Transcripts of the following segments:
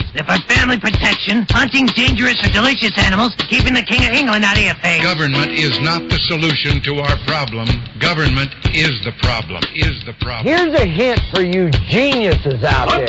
They're for family protection, hunting dangerous or delicious animals, keeping the King of England out of your face. Government is not the solution to our problem. Government is the problem. Here's a hint for you geniuses out there.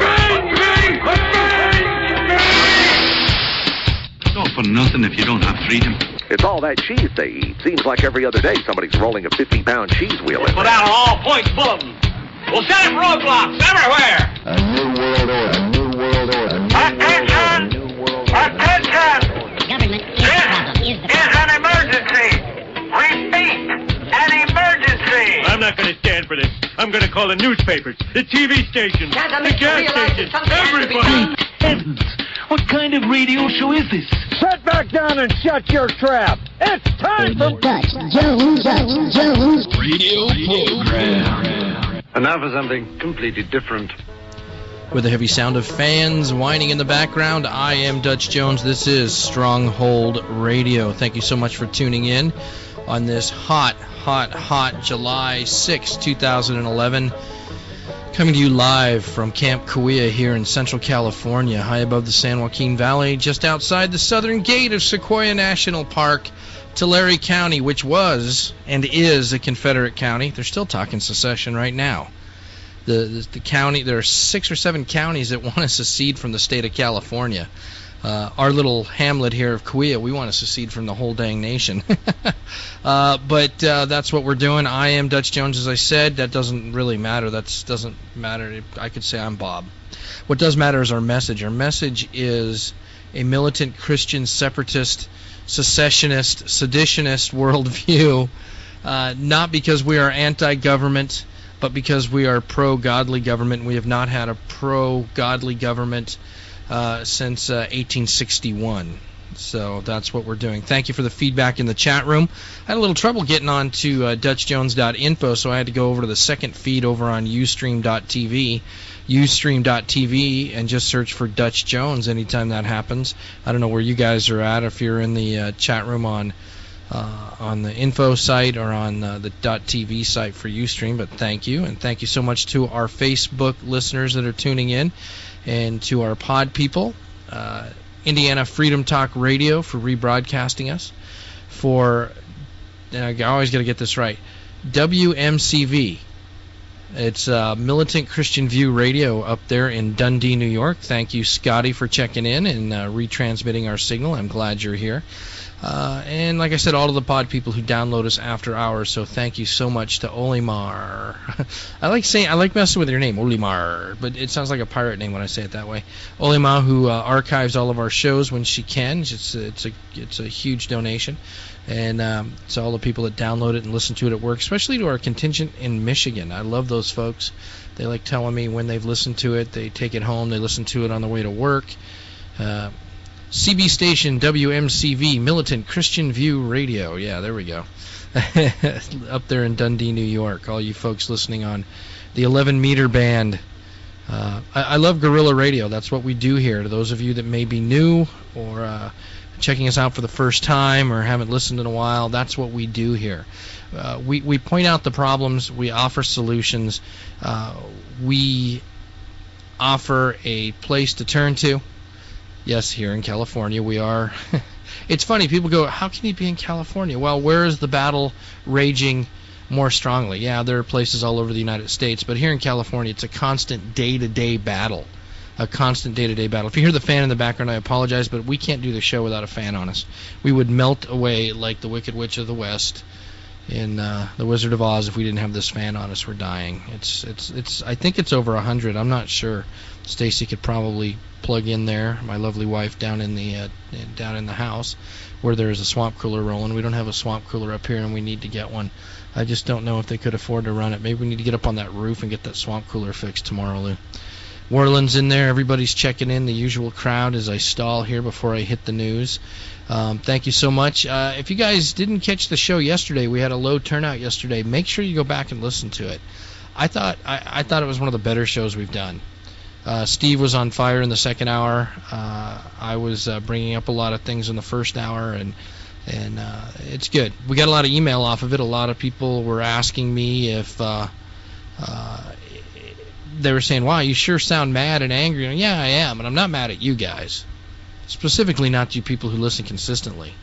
It's all for nothing if you don't have freedom. It's all that cheese they eat. Seems like every other day somebody's rolling a 50-pound cheese wheel in Put there. out an all-points bulletin. We'll set up roadblocks everywhere. A new world order. A new world order. Attention! Attention! Government is the problem. This is an emergency. Repeat, an emergency. I'm not going to stand for this. I'm going to call the newspapers, the TV stations, the gas stations, everybody. Heavens! What kind of radio show is this? Sit back down and shut your trap. It's time for Dutch Jones Radio program. And now for something completely different. With a heavy sound of fans whining in the background, I am Dutch Jones. This is Stronghold Radio. Thank you so much for tuning in on this hot July 6, 2011. Coming to you live from Camp Cahuilla here in Central California, high above the San Joaquin Valley, just outside the southern gate of Sequoia National Park, Tulare County, which was and is a Confederate county. They're still talking secession right now. The county, there are 6 or 7 counties that want to secede from the state of California. Our little hamlet here of Cahuilla, we want to secede from the whole dang nation. But that's what we're doing. I am Dutch Jones, as I said. That doesn't really matter. That doesn't matter. I could say I'm Bob. What does matter is our message. Our message is a militant Christian separatist, secessionist, seditionist worldview, not because we are anti-government, but because we are pro-godly government. We have not had a pro-godly government since 1861. So that's what we're doing. Thank you for the feedback in the chat room. I had a little trouble getting on to DutchJones.info, so I had to go over to the second feed over on Ustream.tv, Ustream.tv, and just search for Dutch Jones anytime that happens. I don't know where you guys are at, if you're in the chat room on the info site or on the .tv site for Ustream, but thank you. And thank you so much to our Facebook listeners that are tuning in, and to our pod people, Indiana Freedom Talk Radio for rebroadcasting us, for, and I always got to get this right, WMCV. It's Militant Christian View Radio up there in Dundee, New York. Thank you, Scotty, for checking in and retransmitting our signal. I'm glad you're here. And like I said, all of the pod people who download us after hours, so thank you so much to Olimar. I like messing with your name, Olimar, but it sounds like a pirate name when I say it that way. Olimar, who archives all of our shows when she can. It's a huge donation. And to all the people that download it and listen to it at work, especially to our contingent in Michigan. I love those folks. They like telling me when they've listened to it. They take it home. They listen to it on the way to work. CB station WMCV, Militant Christian View Radio. Yeah, there we go. Up there in Dundee, New York. All you folks listening on the 11-meter band. I love guerrilla radio. That's what we do here. To those of you that may be new or checking us out for the first time or haven't listened in a while, that's what we do here. We point out the problems. We offer solutions. We offer a place to turn to. Yes, here in California we are. It's funny, people go, how can you be in California? Well, where is the battle raging more strongly? Yeah, there are places all over the United States, but here in California it's a constant day-to-day battle. A constant day-to-day battle. If you hear the fan in the background, I apologize, but we can't do the show without a fan on us. We would melt away like the Wicked Witch of the West in The Wizard of Oz if we didn't have this fan on us. We're dying. It's. I think it's over 100. I'm not sure. Stacy could probably plug in there. My lovely wife down in the house where there's a swamp cooler rolling. We don't have a swamp cooler up here, and we need to get one. I just don't know if they could afford to run it. Maybe we need to get up on that roof and get that swamp cooler fixed tomorrow, Lou. Warland's in there. Everybody's checking in, the usual crowd, as I stall here before I hit the news. Thank you so much. If you guys didn't catch the show yesterday, we had a low turnout yesterday. Make sure you go back and listen to it. I thought it was one of the better shows we've done. Steve was on fire in the second hour. I was bringing up a lot of things in the first hour, and it's good. We got a lot of email off of it. A lot of people were asking me if they were saying, wow, you sure sound mad and angry. And, yeah, I am, and I'm not mad at you guys. Specifically not you people who listen consistently.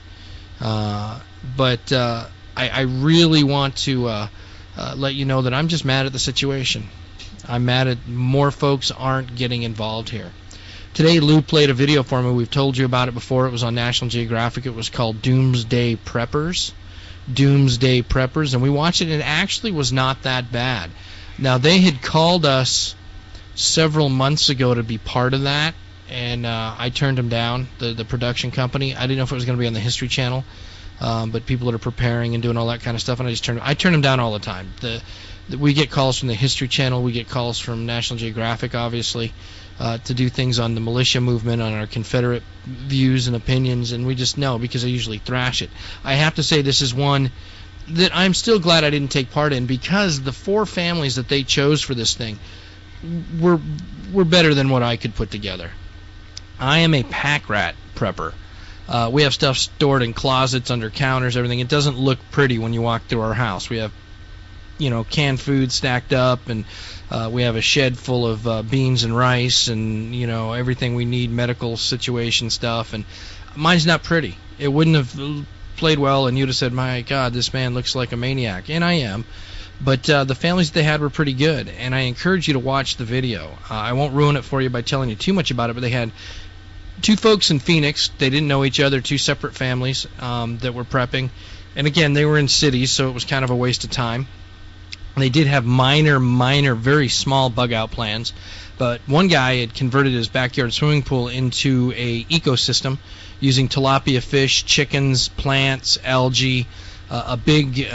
But I really want to let you know that I'm just mad at the situation. I'm mad at more folks aren't getting involved here. Today, Lou played a video for me. We've told you about it before. It was on National Geographic. It was called Doomsday Preppers. Doomsday Preppers. And we watched it, and it actually was not that bad. Now, they had called us several months ago to be part of that, and I turned them down, the production company. I didn't know if it was going to be on the History Channel, but people that are preparing and doing all that kind of stuff, and I turn them down all the time. We get calls from the History Channel. We get calls from National Geographic, obviously, to do things on the militia movement, on our Confederate views and opinions, and we just know because I usually thrash it. I have to say this is one that I'm still glad I didn't take part in, because the 4 families that they chose for this thing were better than what I could put together. I am a pack rat prepper. We have stuff stored in closets, under counters, everything. It doesn't look pretty when you walk through our house. We have, canned food stacked up, and we have a shed full of beans and rice and, everything we need, medical situation stuff. And mine's not pretty. It wouldn't have played well, and you'd have said, my God, this man looks like a maniac. And I am. But the families that they had were pretty good, and I encourage you to watch the video. I won't ruin it for you by telling you too much about it, but they had 2 folks in Phoenix. They didn't know each other, 2 separate families that were prepping. And again, they were in cities, so it was kind of a waste of time. They did have minor, very small bug-out plans. But one guy had converted his backyard swimming pool into a ecosystem using tilapia fish, chickens, plants, algae, a big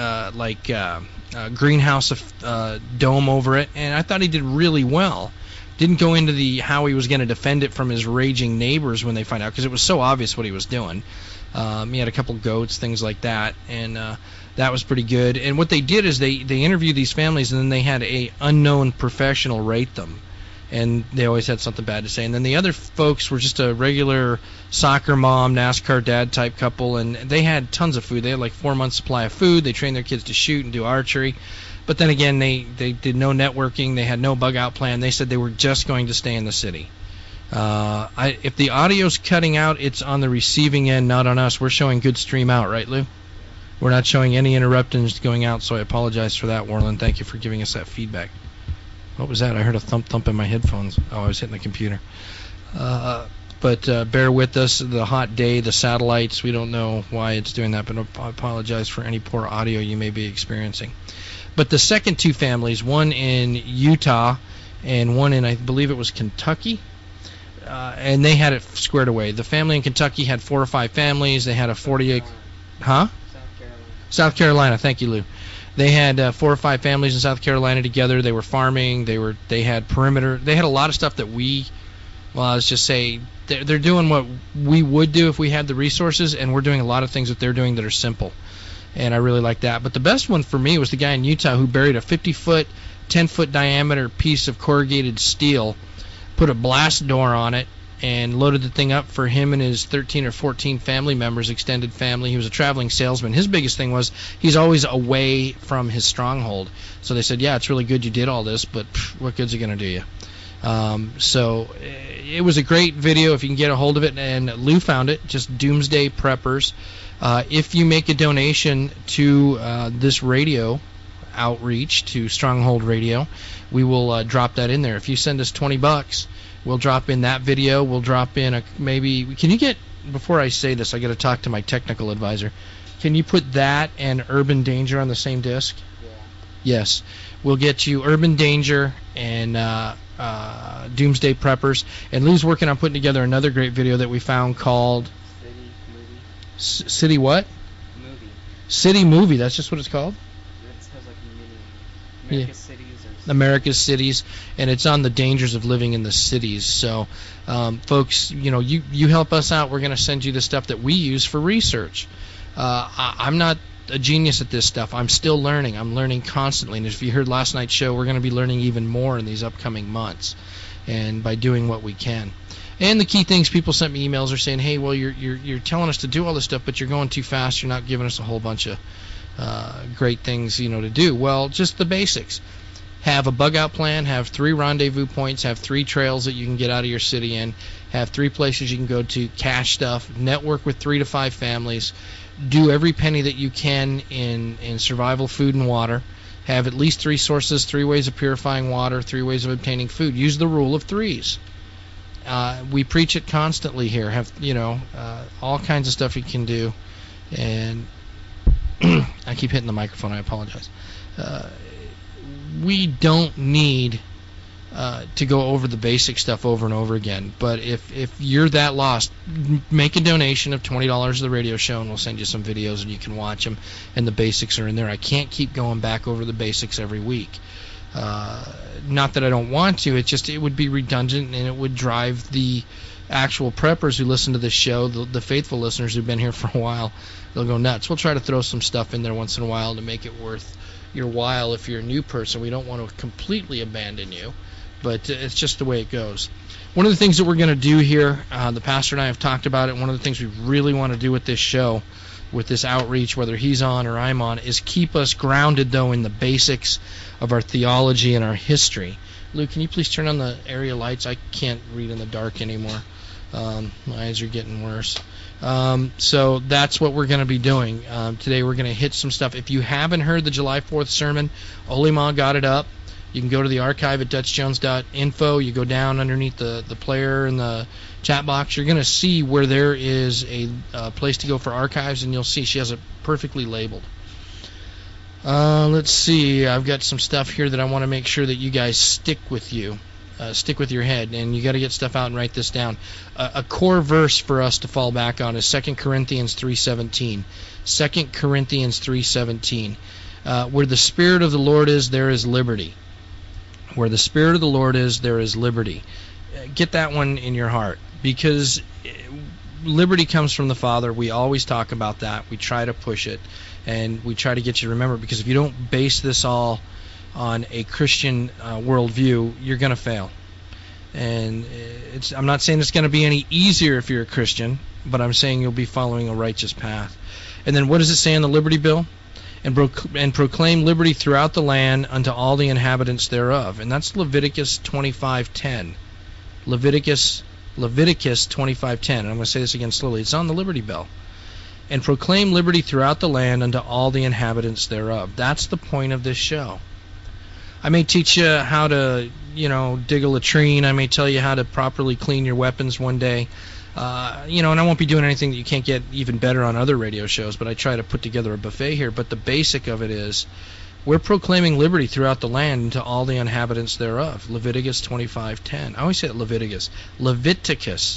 greenhouse dome over it. And I thought he did really well. Didn't go into how he was going to defend it from his raging neighbors when they find out, because it was so obvious what he was doing. He had a couple goats, things like that, and that was pretty good. And what they did is they interviewed these families, and then they had a unknown professional rate them, and they always had something bad to say. And then the other folks were just a regular soccer mom, NASCAR dad type couple, and they had tons of food. They had like 4 months supply of food. They trained their kids to shoot and do archery. But then again, they did no networking. They had no bug-out plan. They said they were just going to stay in the city. If the audio's cutting out, it's on the receiving end, not on us. We're showing good stream out, right, Lou? We're not showing any interruptions going out, so I apologize for that, Warland. Thank you for giving us that feedback. What was that? I heard a thump in my headphones. Oh, I was hitting the computer. But bear with us. The hot day, the satellites, we don't know why it's doing that, but I apologize for any poor audio you may be experiencing. But the second 2 families, one in Utah and one in, I believe it was Kentucky, and they had it squared away. The family in Kentucky had 4 or 5 families. They had a 40-acre... Huh? South Carolina. Thank you, Lou. They had 4 or 5 families in South Carolina together. They were farming. They had perimeter. They had a lot of stuff that let's just say, they're doing what we would do if we had the resources, and we're doing a lot of things that they're doing that are simple. And I really like that. But the best one for me was the guy in Utah who buried a 50-foot, 10-foot diameter piece of corrugated steel, put a blast door on it, and loaded the thing up for him and his 13 or 14 family members, extended family. He was a traveling salesman. His biggest thing was he's always away from his stronghold. So they said, yeah, it's really good you did all this, but what good's it going to do you? So it was a great video if you can get a hold of it, and Lou found it, just Doomsday Preppers. If you make a donation to this radio outreach, to Stronghold Radio, we will drop that in there. If you send us $20, we'll drop in that video. We'll drop in maybe. Can you get, before I say this, I got to talk to my technical advisor. Can you put that and Urban Danger on the same disc? Yeah. Yes. We'll get you Urban Danger and Doomsday Preppers. And Lou's working on putting together another great video that we found called City what? Movie. City Movie. That's just what it's called? It has like America's Cities. America's Cities, and it's on the dangers of living in the cities. So, folks, you help us out. We're going to send you the stuff that we use for research. I'm not a genius at this stuff. I'm still learning. I'm learning constantly. And if you heard last night's show, we're going to be learning even more in these upcoming months, and by doing what we can. And the key things, people sent me emails are saying, hey, well, you're telling us to do all this stuff, but you're going too fast. You're not giving us a whole bunch of great things, to do. Well, just the basics. have a bug-out plan, have 3 rendezvous points, have 3 trails that you can get out of your city in, have 3 places you can go to, cache stuff, network with 3 to 5 families, do every penny that you can in survival, food, and water, have at least 3 sources, 3 ways of purifying water, 3 ways of obtaining food. Use the rule of 3s. We preach it constantly here. Have, all kinds of stuff you can do. And I keep hitting the microphone. I apologize. We don't need to go over the basic stuff over and over again. But if you're that lost, make a donation of $20 to the radio show, and we'll send you some videos, and you can watch them. And the basics are in there. I can't keep going back over the basics every week. Not that I don't want to. It would be redundant, and it would drive the actual preppers who listen to this show, the faithful listeners who've been here for a while, they'll go nuts. We'll try to throw some stuff in there once in a while to make it worth your while if you're a new person. We don't want to completely abandon you, but it's just the way it goes. One of the things that we're going to do here, the pastor and I have talked about it, one of the things we really want to do with this show, with this outreach, whether he's on or I'm on, is keep us grounded, though, in the basics of our theology and our history. Luke, can you please turn on the area lights? I can't read in the dark anymore. My eyes are getting worse. So that's what we're going to be doing. Today we're going to hit some stuff. If you haven't heard the July 4th sermon, Olima got it up. You can go to the archive at dutchjones.info. You go down underneath the player in the chat box. You're going to see where there is a place to go for archives, and you'll see she has it perfectly labeled. Let's see. I've got some stuff here that I want to make sure that you guys stick with your head, and you got to get stuff out and write this down. A core verse for us to fall back on is 2 Corinthians 3:17. 2 Corinthians 3:17. Where the Spirit of the Lord is, there is liberty. Where the Spirit of the Lord is, there is liberty. Get that one in your heart, because liberty comes from the Father. We always talk about that. We try to push it, and we try to get you to remember, because if you don't base this all on a Christian worldview, you're going to fail. And I'm not saying it's going to be any easier if you're a Christian, but I'm saying you'll be following a righteous path. And then what does it say in the Liberty Bill? And proclaim liberty throughout the land unto all the inhabitants thereof. And that's Leviticus 25:10. Leviticus 25:10. And I'm going to say this again slowly. It's on the Liberty Bell. And proclaim liberty throughout the land unto all the inhabitants thereof. That's the point of this show. I may teach you how to, dig a latrine. I may tell you how to properly clean your weapons one day. And I won't be doing anything that you can't get even better on other radio shows, but I try to put together a buffet here. But the basic of it is, we're proclaiming liberty throughout the land to all the inhabitants thereof. Leviticus 25:10. I always say it Leviticus. Leviticus.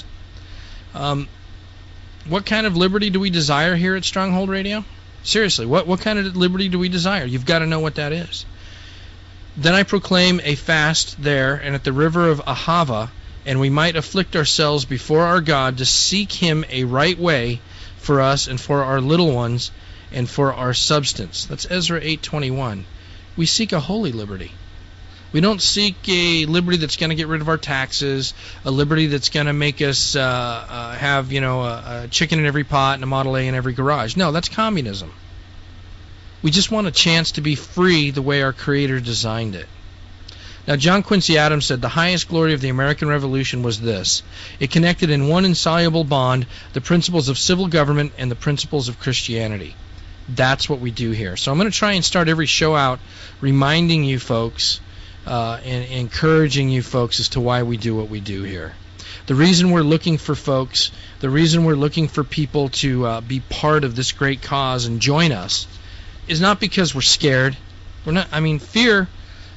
What kind of liberty do we desire here at Stronghold Radio? Seriously, what kind of liberty do we desire? You've got to know what that is. Then I proclaim a fast there and at the river of Ahava, and we might afflict ourselves before our God to seek Him a right way for us and for our little ones and for our substance. That's Ezra 8:21. We seek a holy liberty. We don't seek a liberty that's going to get rid of our taxes, a liberty that's going to make us have, a chicken in every pot and a Model A in every garage. No, that's communism. We just want a chance to be free the way our Creator designed it. Now, John Quincy Adams said the highest glory of the American Revolution was this: it connected in one insoluble bond the principles of civil government and the principles of Christianity. That's what we do here. So I'm going to try and start every show out reminding you folks and encouraging you folks as to why we do what we do here. The reason we're looking for folks, the reason we're looking for people to be part of this great cause and join us, is not because we're scared. We're not. I mean, fear.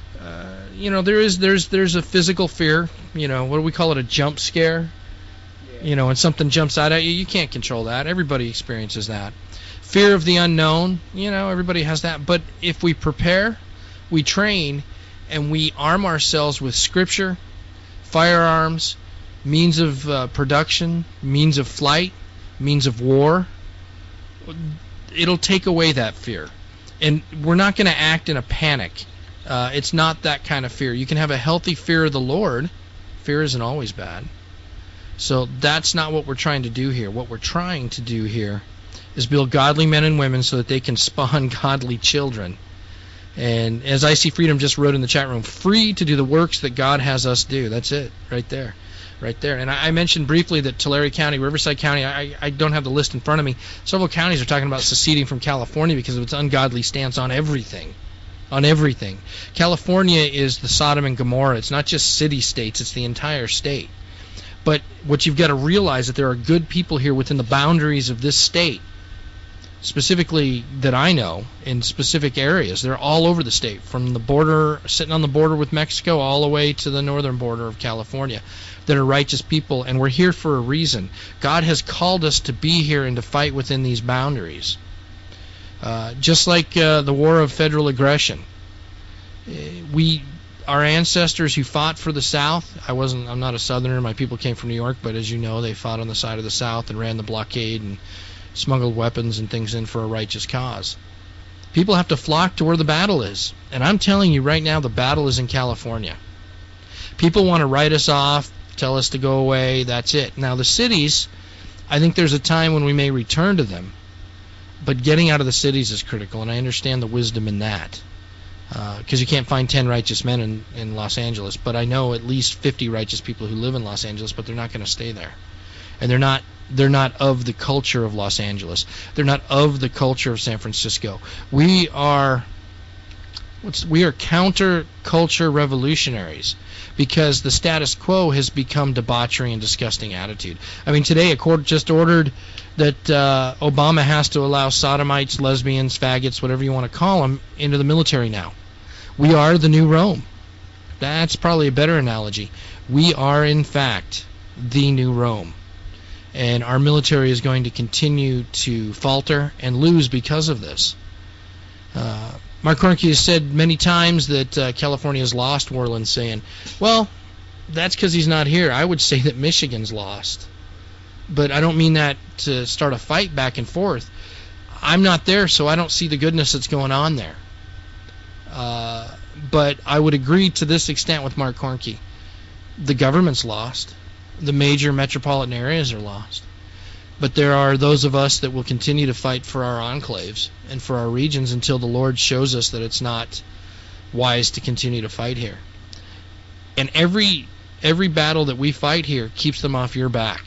There's a physical fear. What do we call it? A jump scare. When something jumps out at you, you can't control that. Everybody experiences that. Fear of the unknown. Everybody has that. But if we prepare, we train, and we arm ourselves with Scripture, firearms, means of production, means of flight, means of war, it'll take away that fear. And we're not going to act in a panic. It's not that kind of fear. You can have a healthy fear of the Lord. Fear isn't always bad. So that's not what we're trying to do here. What we're trying to do here is build godly men and women so that they can spawn godly children. And as I See Freedom just wrote in the chat room, free to do the works that God has us do. That's it, right there. Right there. And I mentioned briefly that Tulare County, Riverside County, I don't have the list in front of me. Several counties are talking about seceding from California because of its ungodly stance on everything. On everything. California is the Sodom and Gomorrah. It's not just city-states, it's the entire state. But what you've got to realize is that there are good people here within the boundaries of this state, specifically that I know, in specific areas. They're all over the state, from the border, sitting on the border with Mexico, all the way to the northern border of California, that are righteous people, and we're here for a reason. God has called us to be here and to fight within these boundaries. Just like the war of federal aggression. Our ancestors who fought for the South, I'm not a Southerner, my people came from New York, but as you know, they fought on the side of the South and ran the blockade and smuggled weapons and things in for a righteous cause. People have to flock to where the battle is. And I'm telling you right now, the battle is in California. People want to write us off, tell us to go away, that's it. Now the cities, I think there's a time when we may return to them. But getting out of the cities is critical, and I understand the wisdom in that. Because you can't find 10 righteous men in Los Angeles. But I know at least 50 righteous people who live in Los Angeles, but they're not going to stay there. And they're not of the culture of Los Angeles. They're not of the culture of San Francisco. We are counter-culture revolutionaries because the status quo has become debauchery and disgusting attitude. I mean, today a court just ordered that Obama has to allow sodomites, lesbians, faggots, whatever you want to call them, into the military now. We are the new Rome. That's probably a better analogy. We are, in fact, the new Rome. And our military is going to continue to falter and lose because of this. Mark Kornke has said many times that California has lost Worland, saying, well, that's because he's not here. I would say that Michigan's lost. But I don't mean that to start a fight back and forth. I'm not there, so I don't see the goodness that's going on there. But I would agree to this extent with Mark Kornke. The government's lost. The major metropolitan areas are lost. But there are those of us that will continue to fight for our enclaves and for our regions until the Lord shows us that it's not wise to continue to fight here. And every battle that we fight here keeps them off your back.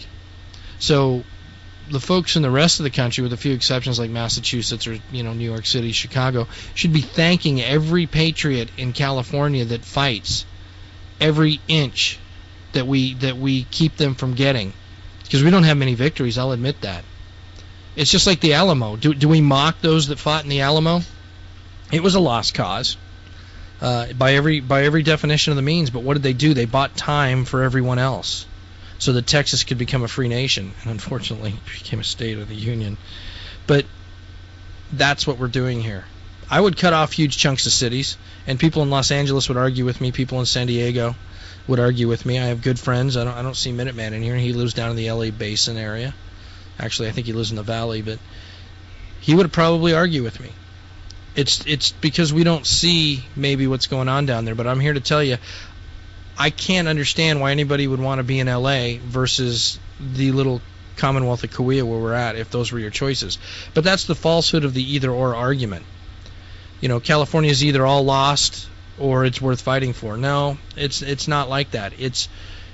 So the folks in the rest of the country, with a few exceptions like Massachusetts or New York City, Chicago, should be thanking every patriot in California that fights every inch that we keep them from getting. Because we don't have many victories, I'll admit that. It's just like the Alamo. Do we mock those that fought in the Alamo? It was a lost cause by every definition of the means. But what did they do? They bought time for everyone else so that Texas could become a free nation. And unfortunately, it became a state of the Union. But that's what we're doing here. I would cut off huge chunks of cities, and people in Los Angeles would argue with me. People in San Diego would argue with me. I have good friends. I don't see Minuteman in here. He lives down in the LA Basin area. Actually, I think he lives in the Valley, but he would probably argue with me. It's because we don't see maybe what's going on down there. But I'm here to tell you, I can't understand why anybody would want to be in LA versus the little Commonwealth of Kauai where we're at, if those were your choices. But that's the falsehood of the either-or argument. California is either all lost or it's worth fighting for. No, it's not like that. It's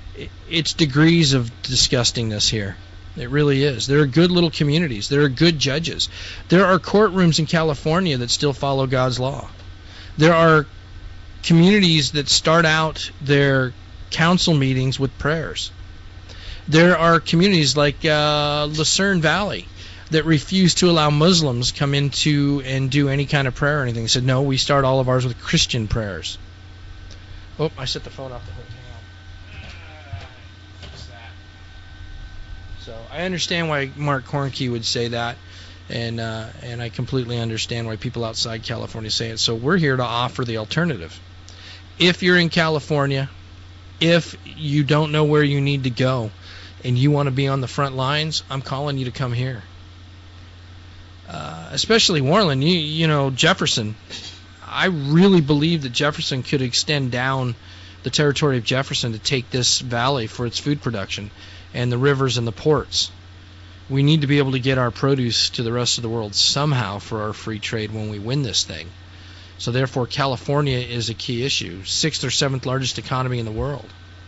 degrees of disgustingness here. It really is. There are good little communities. There are good judges. There are courtrooms in California that still follow God's law. There are communities that start out their council meetings with prayers. There are communities like Lucerne Valley that refuse to allow Muslims come into and do any kind of prayer or anything. They said, no, we start all of ours with Christian prayers. Oh, I set the phone off the hook. Hang on. What's that? So I understand why Mark Kornke would say that, and I completely understand why people outside California say it. So we're here to offer the alternative. If you're in California, if you don't know where you need to go, and you want to be on the front lines, I'm calling you to come here. Especially Worland, Jefferson. I really believe that Jefferson could extend down the territory of Jefferson to take this valley for its food production and the rivers and the ports. We need to be able to get our produce to the rest of the world somehow for our free trade when we win this thing. So therefore, California is a key issue. 6th or 7th largest economy in the world.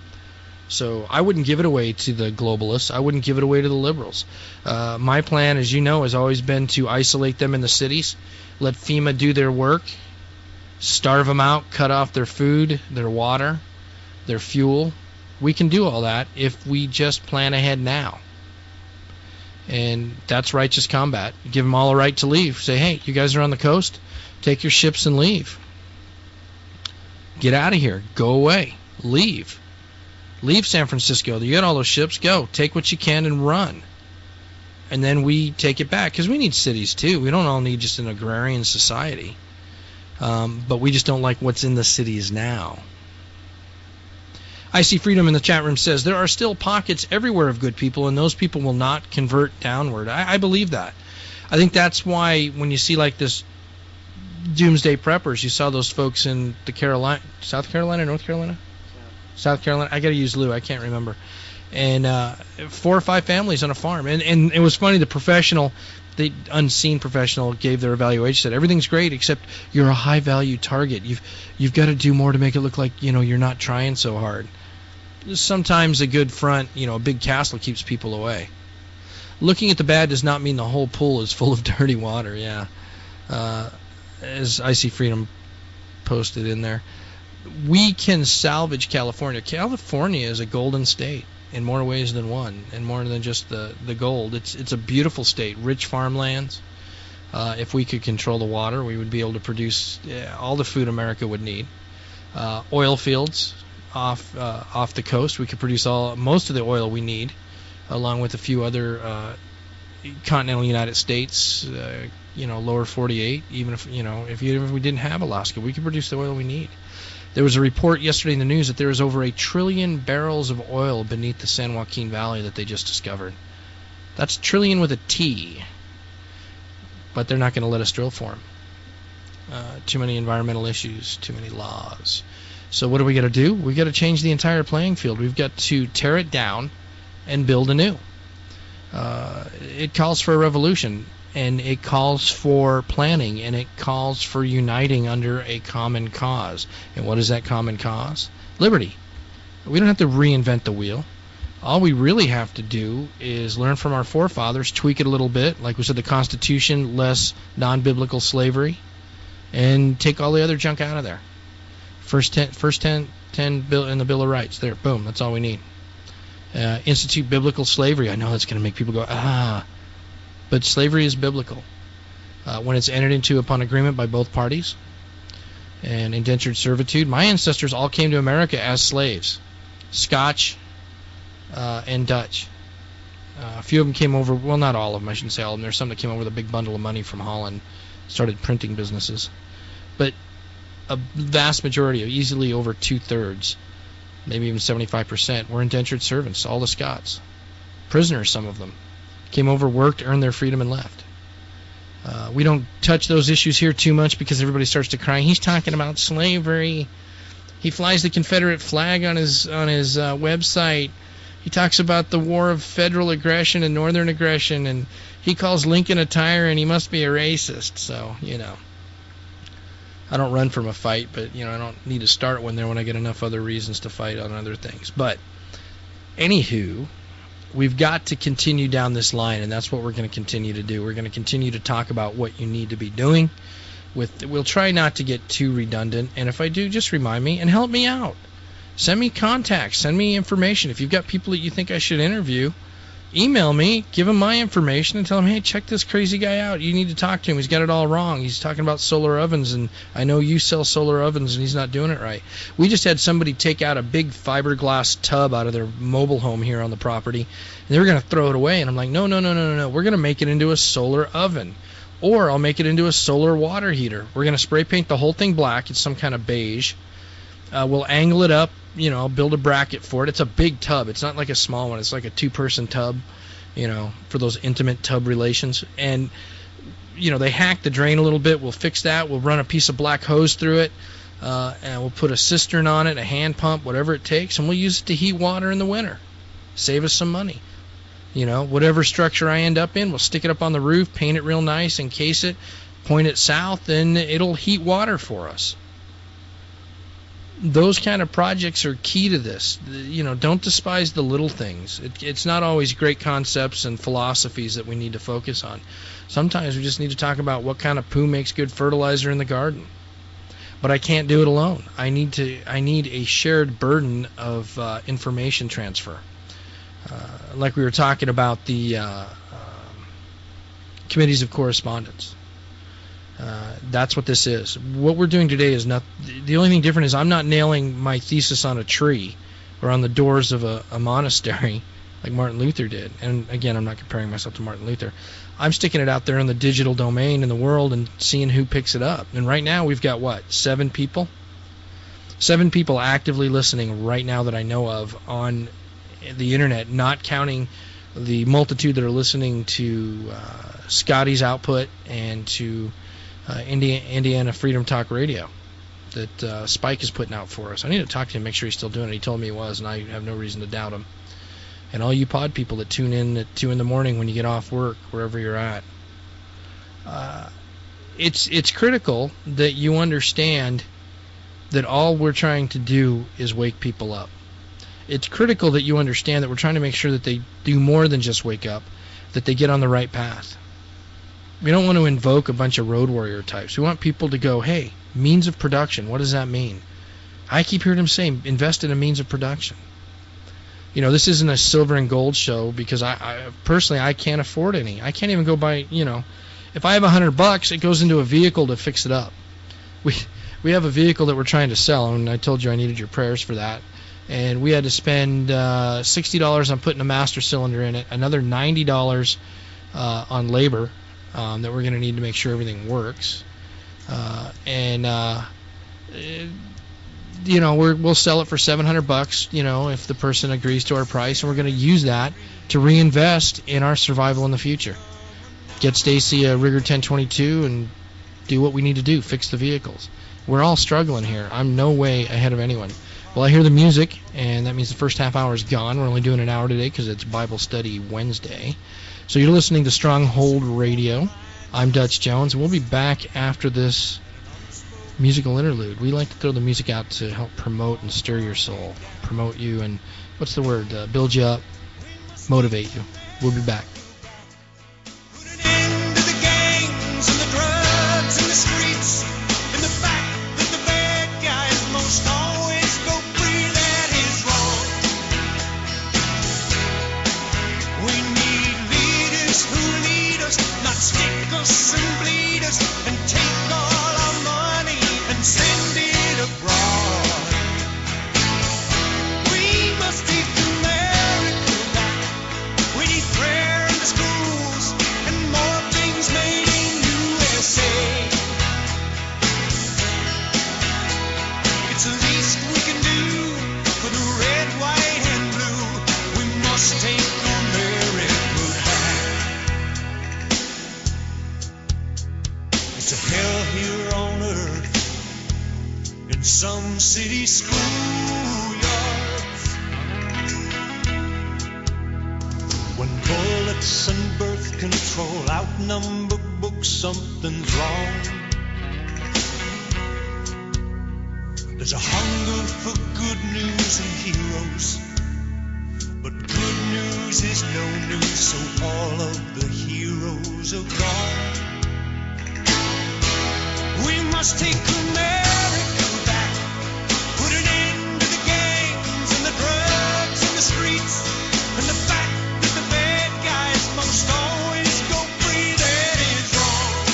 So I wouldn't give it away to the globalists. I wouldn't give it away to the liberals. My plan, as you know, has always been to isolate them in the cities, let FEMA do their work, starve them out, cut off their food, their water, their fuel. We can do all that if we just plan ahead now. And that's righteous combat. Give them all a right to leave. Say, hey, you guys are on the coast. Take your ships and leave. Get out of here. Go away. Leave. Leave San Francisco. You got all those ships. Go. Take what you can and run. And then we take it back. Because we need cities too. We don't all need just an agrarian society. But we just don't like what's in the cities now. I See Freedom in the chat room says, there are still pockets everywhere of good people, and those people will not convert downward. I believe that. I think that's why when you see like this doomsday preppers, you saw those folks in the South Carolina, North Carolina? South Carolina. I got to use Lou. I can't remember. And 4 or 5 families on a farm. And it was funny, the unseen professional gave their evaluation, said everything's great except you're a high-value target. You've got to do more to make it look like, you're not trying so hard. Sometimes a good front, a big castle keeps people away. Looking at the bad does not mean the whole pool is full of dirty water, yeah. As I See Freedom posted in there. We can salvage California. California is a golden state in more ways than one, and more than just the gold. It's a beautiful state, rich farmlands. If we could control the water, we would be able to produce all the food America would need. Oil fields off the coast, we could produce most of the oil we need, along with a few other continental United States, lower 48. Even if we didn't have Alaska, we could produce the oil we need. There was a report yesterday in the news that there is over 1 trillion barrels of oil beneath the San Joaquin Valley that they just discovered. That's trillion with a T. But they're not going to let us drill for them. Too many environmental issues, too many laws. So what do we got to do? We got to change the entire playing field. We've got to tear it down and build anew. It calls for a revolution. And it calls for planning, and it calls for uniting under a common cause. And what is that common cause? Liberty. We don't have to reinvent the wheel. All we really have to do is learn from our forefathers, tweak it a little bit, like we said, the Constitution, less non-biblical slavery, and take all the other junk out of there. First 10 bill in the Bill of Rights. There, boom, that's all we need. Institute biblical slavery. I know that's going to make people go, but slavery is biblical when it's entered into upon agreement by both parties. And indentured servitude. My ancestors all came to America as slaves, Scotch and Dutch. A few of them came over. Well, not all of them. I shouldn't say all of them. There's some that came over with a big bundle of money from Holland, started printing businesses. But a vast majority, easily over 2/3, maybe even 75%, were indentured servants. All the Scots, prisoners, some of them. Came over, worked, earned their freedom, and left. We don't touch those issues here too much because everybody starts to cry. He's talking about slavery. He flies the Confederate flag on his website. He talks about the war of federal aggression and northern aggression, and he calls Lincoln a tyrant, and he must be a racist. So, I don't run from a fight, but, I don't need to start one there when I get enough other reasons to fight on other things. But, anywho, we've got to continue down this line, and that's what we're going to continue to do. We're going to continue to talk about what you need to be doing. We'll try not to get too redundant, and if I do, just remind me and help me out. Send me contacts. Send me information. If you've got people that you think I should interview, email me, give them my information, and tell them, hey, check this crazy guy out. You need to talk to him. He's got it all wrong. He's talking about solar ovens, and I know you sell solar ovens, and he's not doing it right. We just had somebody take out a big fiberglass tub out of their mobile home here on the property, and they were going to throw it away. And I'm like, no. We're going to make it into a solar oven. Or I'll make it into a solar water heater. We're going to spray paint the whole thing black. It's some kind of beige. We'll angle it up. I'll build a bracket for it. It's a big tub. It's not like a small one. It's like a 2-person tub, for those intimate tub relations. And, they hack the drain a little bit. We'll fix that. We'll run a piece of black hose through it. And we'll put a cistern on it, a hand pump, whatever it takes. And we'll use it to heat water in the winter. Save us some money. Whatever structure I end up in, we'll stick it up on the roof, paint it real nice, encase it, point it south, and it'll heat water for us. Those kind of projects are key to this. Don't despise the little things. It's not always great concepts and philosophies that we need to focus on. Sometimes we just need to talk about what kind of poo makes good fertilizer in the garden. But I can't do it alone. I need a shared burden of information transfer. Like we were talking about the committees of correspondence. That's what this is. What we're doing today is not... The only thing different is I'm not nailing my thesis on a tree or on the doors of a monastery like Martin Luther did. And again, I'm not comparing myself to Martin Luther. I'm sticking it out there in the digital domain in the world and seeing who picks it up. And right now we've got, 7 people? 7 people actively listening right now that I know of on the internet, not counting the multitude that are listening to Scotty's output and to Indiana Freedom Talk Radio that Spike is putting out for us. I need to talk to him, make sure he's still doing it. He told me he was, and I have no reason to doubt him. And all you pod people that tune in at 2 in the morning when you get off work, wherever you're at, it's critical that you understand that all we're trying to do is wake people up. It's critical that you understand that we're trying to make sure that they do more than just wake up, that they get on the right path. We don't want to invoke a bunch of road warrior types. We want people to go, hey, means of production, what does that mean? I keep hearing them say, invest in a means of production. This isn't a silver and gold show because I personally, I can't afford any. I can't even go buy, if I have $100, it goes into a vehicle to fix it up. We have a vehicle that we're trying to sell, and I told you I needed your prayers for that. And we had to spend $60 on putting a master cylinder in it, another $90 on labor that we're going to need to make sure everything works. We'll sell it for $700, if the person agrees to our price, and we're going to use that to reinvest in our survival in the future. Get Stacy a Rigger 1022 and do what we need to do, fix the vehicles. We're all struggling here. I'm no way ahead of anyone. Well, I hear the music, and that means the first half hour is gone. We're only doing an hour today because it's Bible Study Wednesday. So you're listening to Stronghold Radio. I'm Dutch Jones, and we'll be back after this musical interlude. We like to throw the music out to help promote and stir your soul, promote you, and what's the word? Build you up, motivate you. We'll be back. City schoolyards, when bullets and birth control outnumber books, something's wrong. There's a hunger for good news and heroes, but good news is no news, so all of the heroes are gone. We must take America back. Put an end to the gangs and the drugs in the streets, and the fact that the bad guys must always go free, that is wrong.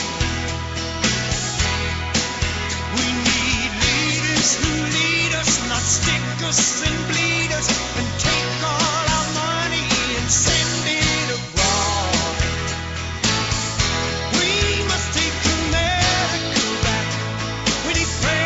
We need leaders who lead us, not stick us and bleed us, and take all our money and send it abroad. We must take America back. We need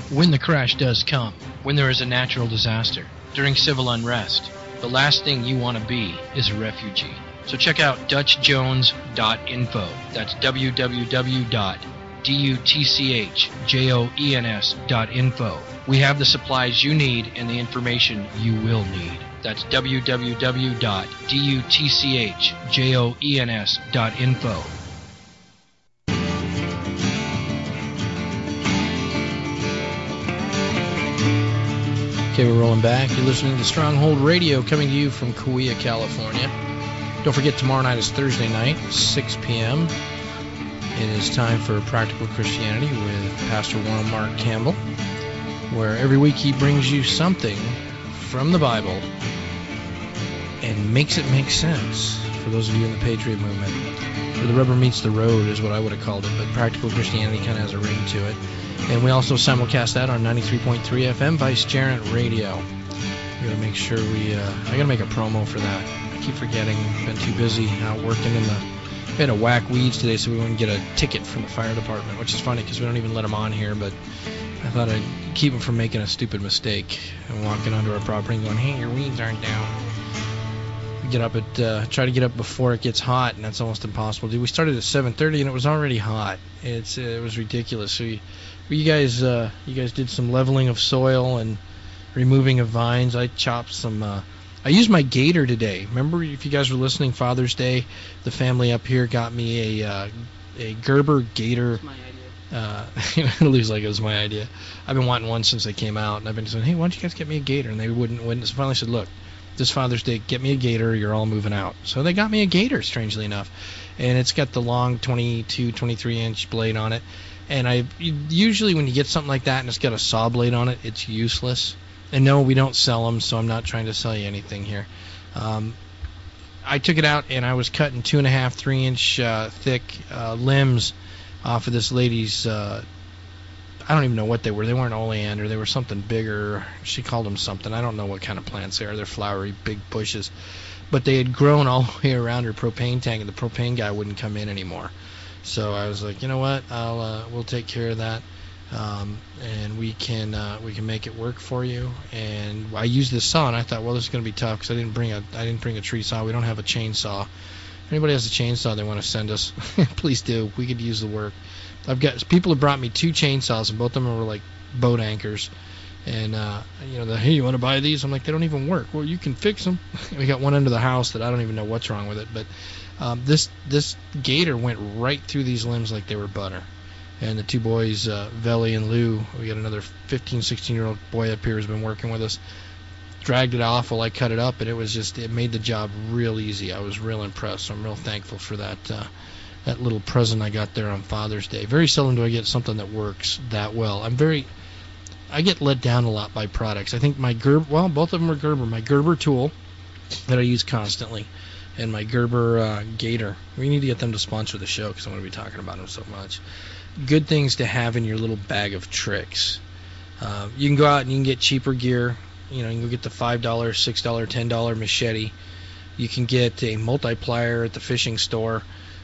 When the crash does come, when there is a natural disaster, during civil unrest, the last thing you want to be is a refugee. So check out DutchJones.info. That's www.DutchJoens.info. We have the supplies you need and the information you will need. That's www.DutchJoens.info. Okay, we're rolling back. You're listening to Stronghold Radio, coming to you from Kauai, California. Don't forget, tomorrow night is Thursday night, 6 p.m. It is time for Practical Christianity with Pastor Warren Mark Campbell, where every week he brings you something from the Bible and makes it make sense. For those of you in the Patriot movement, where the rubber meets the road is what I would have called it, but Practical Christianity kind of has a ring to it. And we also simulcast that on 93.3 FM, Vicegerent Radio. We gotta make sure I gotta make a promo for that. I keep forgetting. Been too busy out working we had to whack weeds today, so we wouldn't get a ticket from the fire department, which is funny because we don't even let them on here, but I thought I'd keep them from making a stupid mistake and walking onto our property and going, hey, your weeds aren't down. Try to get up before it gets hot, and that's almost impossible. We started at 7:30 and it was already hot. It was ridiculous. So you guys did some leveling of soil and removing of vines. I chopped some. I used my gator today. Remember, if you guys were listening, Father's Day, the family up here got me a Gerber gator. It looks like it was my idea. I've been wanting one since they came out, and I've been saying, hey, why don't you guys get me a gator? And they wouldn't. So finally I said, look, this Father's Day, get me a gator, you're all moving out. So they got me a gator, strangely enough. And it's got the long 22, 23-inch blade on it. And usually when you get something like that and it's got a saw blade on it, it's useless. And no, we don't sell them, so I'm not trying to sell you anything here. I took it out and I was cutting 2.5, 3-inch thick limbs off of this lady's, I don't even know what they were. They weren't oleander. They were something bigger. She called them something. I don't know what kind of plants they are. They're flowery, big bushes. But they had grown all the way around her propane tank, and the propane guy wouldn't come in anymore. So I was like, you know what? We'll take care of that, and we can make it work for you. And I used this saw, and I thought, well, this is going to be tough because I didn't bring a tree saw. We don't have a chainsaw. If anybody has a chainsaw they want to send us, please do. We could use the work. People have brought me 2 chainsaws, and both of them were like boat anchors. And hey, you want to buy these? I'm like, they don't even work. Well, you can fix them. We got one end of the house that I don't even know what's wrong with it, but this gator went right through these limbs like they were butter. And the 2 boys, Veli and Lou, we got another 15, 16-year-old boy up here who's been working with us, dragged it off while I cut it up, and it made the job real easy. I was real impressed, so I'm real thankful for that little present I got there on Father's Day. Very seldom do I get something that works that well. I get let down a lot by products. I think my Gerber, both of them are Gerber. My Gerber tool that I use constantly, and my Gerber gator. We need to get them to sponsor the show because I'm going to be talking about them so much. Good things to have in your little bag of tricks. You can go out and you can get cheaper gear. You can go get the $5, $6, $10 machete. You can get a multiplier at the fishing store.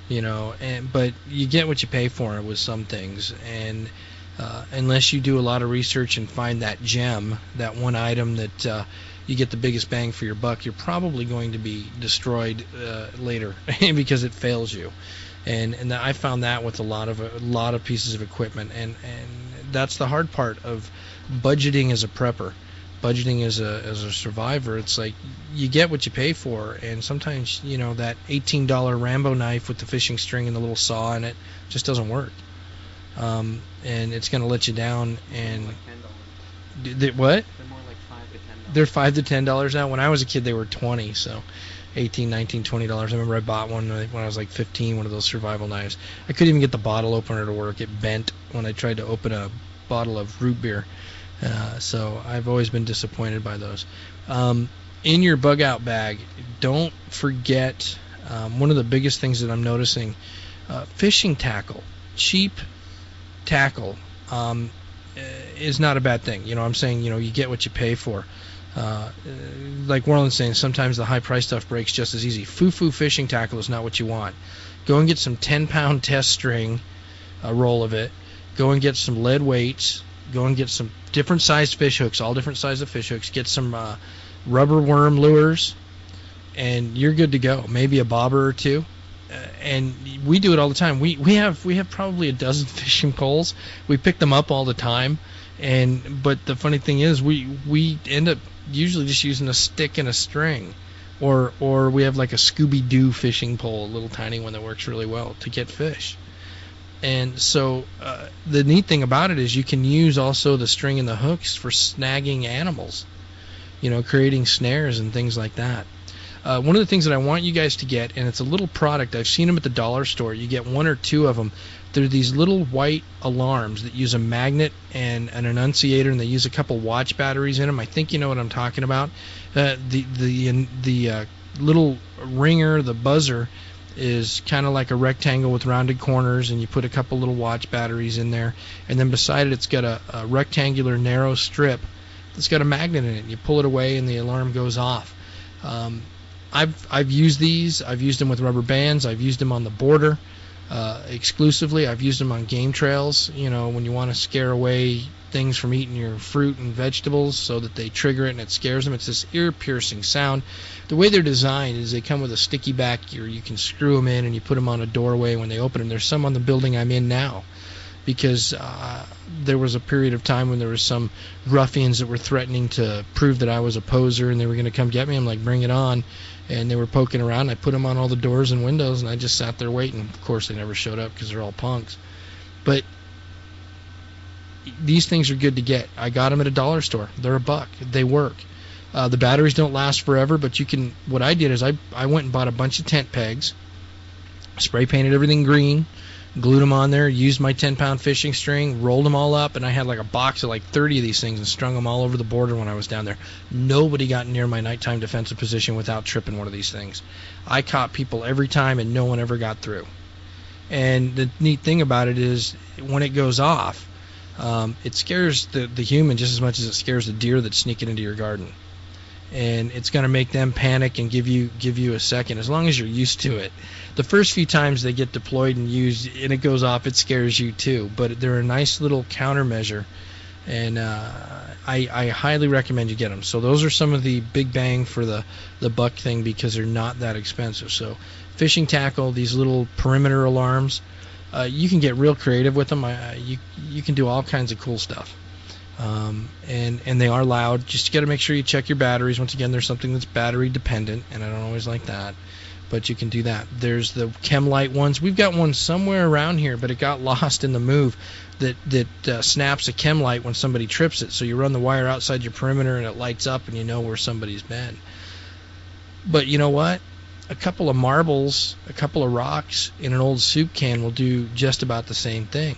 But you get what you pay for with some things, and unless you do a lot of research and find that gem, that one item that you get the biggest bang for your buck, you're probably going to be destroyed later because it fails you. And I found that with a lot of pieces of equipment, and that's the hard part of budgeting as a prepper. Budgeting as a survivor, it's like you get what you pay for, and sometimes that $18 Rambo knife with the fishing string and the little saw in it just doesn't work, and it's going to let you down. And what? They're more like $5 to $10. They're $5 to $10 now. When I was a kid, they were $20, so $18, $19, $20. I remember I bought one when I was like 15, one of those survival knives. I couldn't even get the bottle opener to work. It bent when I tried to open a bottle of root beer. So I've always been disappointed by those. In your bug out bag, don't forget one of the biggest things that I'm noticing, fishing tackle. Cheap tackle is not a bad thing. I'm saying, you get what you pay for. Like Warren's saying, sometimes the high price stuff breaks just as easy. Foo-foo fishing tackle is not what you want. Go and get some 10-pound test string, a roll of it. Go and get some lead weights. Go and get some different sized fish hooks, all different sizes of fish hooks. Get some rubber worm lures, and you're good to go. Maybe a bobber or two. And we do it all the time. We have probably a dozen fishing poles. We pick them up all the time. But the funny thing is, we end up usually just using a stick and a string, or we have like a Scooby-Doo fishing pole, a little tiny one that works really well to get fish. And so the neat thing about it is you can use also the string and the hooks for snagging animals, creating snares and things like that. One of the things that I want you guys to get, and it's a little product, I've seen them at the dollar store. You get 1 or 2 of them. They're these little white alarms that use a magnet and an annunciator, and they use a couple watch batteries in them. I think you know what I'm talking about. The little ringer, the buzzer, is kind of like a rectangle with rounded corners, and you put a couple little watch batteries in there, and then beside it, it's got a rectangular narrow strip that's got a magnet in it. You pull it away, and the alarm goes off. I've used these. I've used them with rubber bands. I've used them on the border exclusively. I've used them on game trails, when you want to scare away things from eating your fruit and vegetables so that they trigger it and it scares them. It's this ear-piercing sound. The way they're designed is they come with a sticky back gear. You can screw them in and you put them on a doorway when they open them. There's some on the building I'm in now because there was a period of time when there was some ruffians that were threatening to prove that I was a poser and they were going to come get me. I'm like, bring it on. And they were poking around. I put them on all the doors and windows, and I just sat there waiting. Of course, they never showed up because they're all punks. But these things are good to get. I got them at a dollar store. They're $1. They work. The batteries don't last forever, but you can. What I did is I went and bought a bunch of tent pegs, spray painted everything green, glued them on there, used my 10-pound fishing string, rolled them all up, and I had like a box of like 30 of these things and strung them all over the border when I was down there. Nobody got near my nighttime defensive position without tripping one of these things. I caught people every time, and no one ever got through. And the neat thing about it is when it goes off, it scares the human just as much as it scares the deer that's sneaking into your garden. And it's going to make them panic and give you a second, as long as you're used to it. The first few times they get deployed and used and it goes off, it scares you too. But they're a nice little countermeasure, and I highly recommend you get them. So those are some of the big bang for the buck thing because they're not that expensive. So fishing tackle, these little perimeter alarms, you can get real creative with them. You can do all kinds of cool stuff. And they are loud. Just got to make sure you check your batteries. Once again, there's something that's battery dependent, and I don't always like that, but you can do that. There's the Chemlite ones. We've got one somewhere around here, but it got lost in the move that snaps a Chemlite when somebody trips it. So you run the wire outside your perimeter, and it lights up, and you know where somebody's been. But you know what? A couple of marbles, a couple of rocks in an old soup can will do just about the same thing.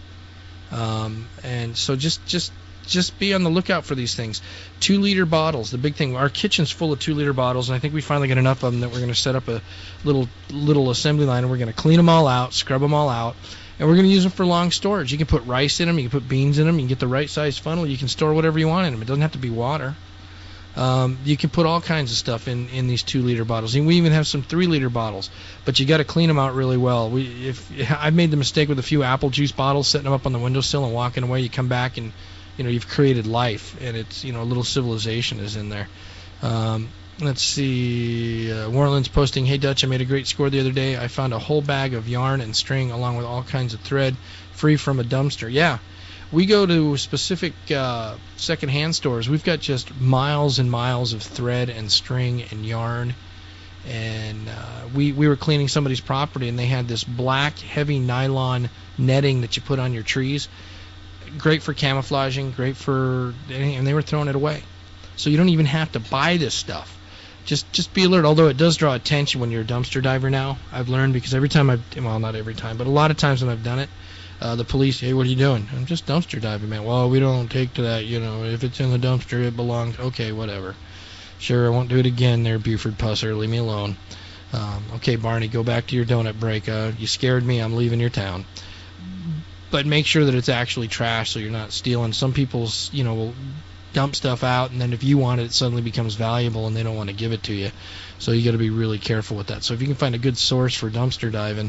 And so just be on the lookout for these things. 2-liter bottles, the big thing. Our kitchen's full of 2-liter bottles, and I think we finally got enough of them that we're going to set up a little assembly line, and we're going to clean them all out, scrub them all out, and we're going to use them for long storage. You can put rice in them, you can put beans in them, you can get the right size funnel, you can store whatever you want in them. It doesn't have to be water. You can put all kinds of stuff in these 2-liter bottles, and we even have some 3-liter bottles. But you got to clean them out really well. I've made the mistake with a few apple juice bottles, setting them up on the windowsill and walking away. You come back and you've created life, and it's a little civilization is in there. Let's see. Warland's posting, "Hey Dutch, I made a great score the other day. I found a whole bag of yarn and string along with all kinds of thread, free from a dumpster." Yeah. We go to specific second-hand stores. We've got just miles and miles of thread and string and yarn. And we were cleaning somebody's property, and they had this black, heavy nylon netting that you put on your trees. Great for camouflaging, great for anything, and they were throwing it away. So you don't even have to buy this stuff. Just be alert, although it does draw attention when you're a dumpster diver now. I've learned because every time not every time, but a lot of times when I've done it, the police, "Hey, what are you doing?" "I'm just dumpster diving, man." "Well, we don't take to that, if it's in the dumpster, it belongs." "Okay, whatever. Sure, I won't do it again there, Buford Pusser. Leave me alone." "Okay, Barney, go back to your donut break. You scared me. I'm leaving your town." But make sure that it's actually trash so you're not stealing. Some people's, will dump stuff out, and then if you want it, it suddenly becomes valuable, and they don't want to give it to you. So you got to be really careful with that. So if you can find a good source for dumpster diving,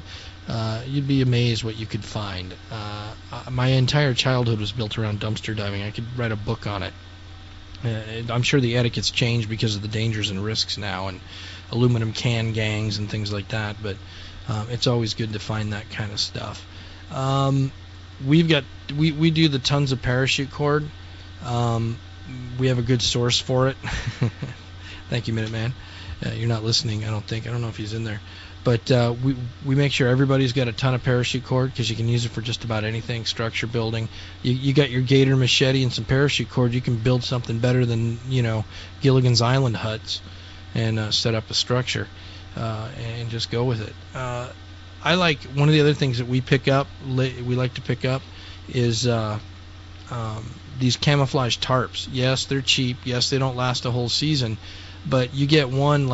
You'd be amazed what you could find. My entire childhood was built around dumpster diving. I could write a book on it. I'm sure the etiquette's changed because of the dangers and risks now, and aluminum can gangs and things like that. But it's always good to find that kind of stuff. We do the tons of parachute cord. We have a good source for it. Thank you, Minuteman. You're not listening, I don't think. I don't know if he's in there. But we make sure everybody's got a ton of parachute cord because you can use it for just about anything, structure building. You got your gator machete and some parachute cord, you can build something better than, Gilligan's Island huts and set up a structure and just go with it. I like, one of the other things that we like to pick up is these camouflage tarps. Yes, they're cheap. Yes, they don't last a whole season. But you get one